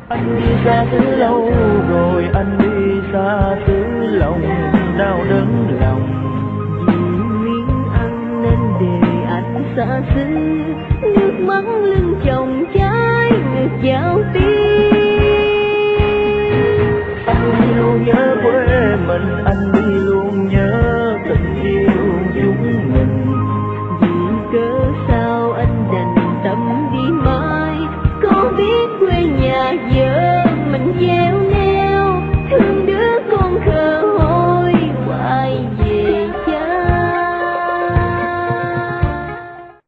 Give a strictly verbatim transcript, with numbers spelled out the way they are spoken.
Anh đi xa từ lâu rồi, anh đi xa từ lòng đau đớn lòng. Vì miếng ăn nên để anh xa xứ, nước mắt lưng chồng trái ngược vào tim. Anh đi luôn nhớ quê mình, anh đi luôn nhớ tình yêu chúng mình. Vì cớ sao anh đành tâm đi mãi, có biết quê nhà về